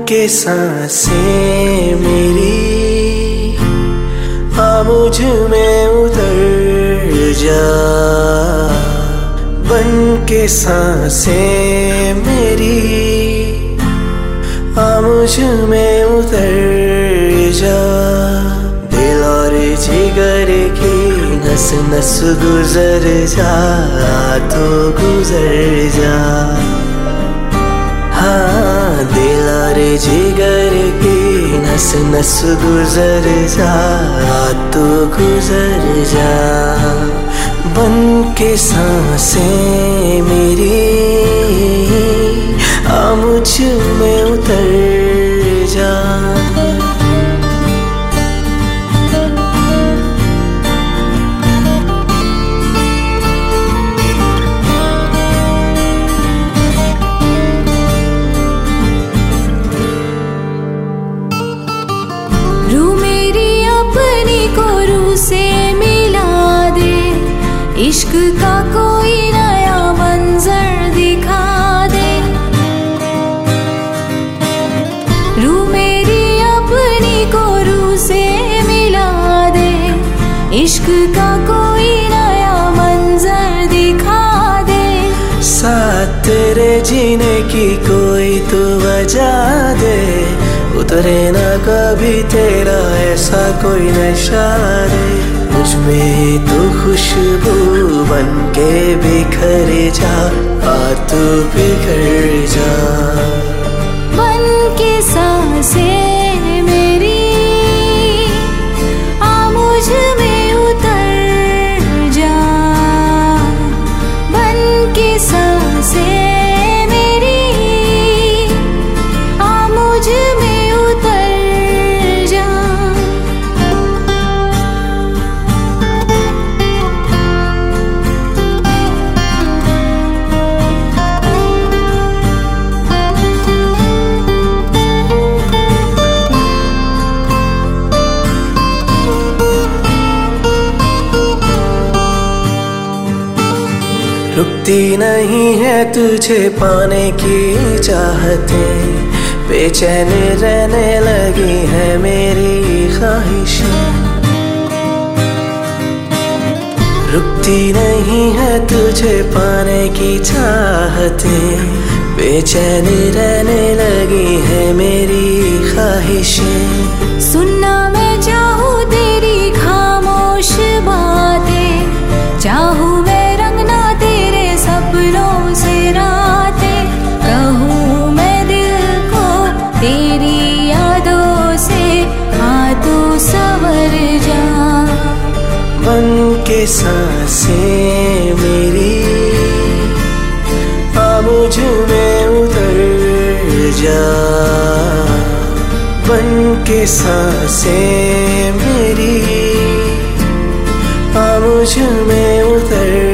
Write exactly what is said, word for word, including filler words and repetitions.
के सांसें मेरी, आ मुझ में उतर जा। बन के सांसें मेरी, आ मुझ में उतर जा। दिल और जिगर की नस नस गुजर जा, तो गुजर जा। हाँ, दिल और जिगर की नस नस गुजर जा, तो गुजर जा। बन के सांसें मेरी, आ मुझ में उतर जा। रू मेरी अपनी को रू से मिला दे, इश्क का कोई नया मंजर दिखा दे। रू मेरी अपनी को रू से मिला दे, इश्क का कोई नया मंजर दिखा दे। साथ तेरे जीने की कोई तो वजह दे, उतरे ना कभी तेरा ऐसा कोई नशा रे। मुझ में तो खुशबू बन के बिखर जा, आ तू बिखर जा। बन के सांसें मेरी, आ मुझ में उतर जा। बन के सांसें मेरी, आ मुझ में उतर जा। रुकती नहीं है तुझे पाने की चाहतें, बेचैन रहने लगी है मेरी ख्वाहिशें। रुकती नहीं है तुझे पाने की चाहतें, बेचैन रहने लगी है मेरी ख्वाहिशें। सुनना मैं चाहूँ तेरी खामोश बातें, चाहूँ मैं रंगना तेरे सपनों से रातें। कहूँ मैं दिल को तेरी यादों से, हाँ तू संवर जा। बन के सांसें मेरी, आ मुझ में उतर जा। बन के सांसें मेरी, आ मुझ में उतर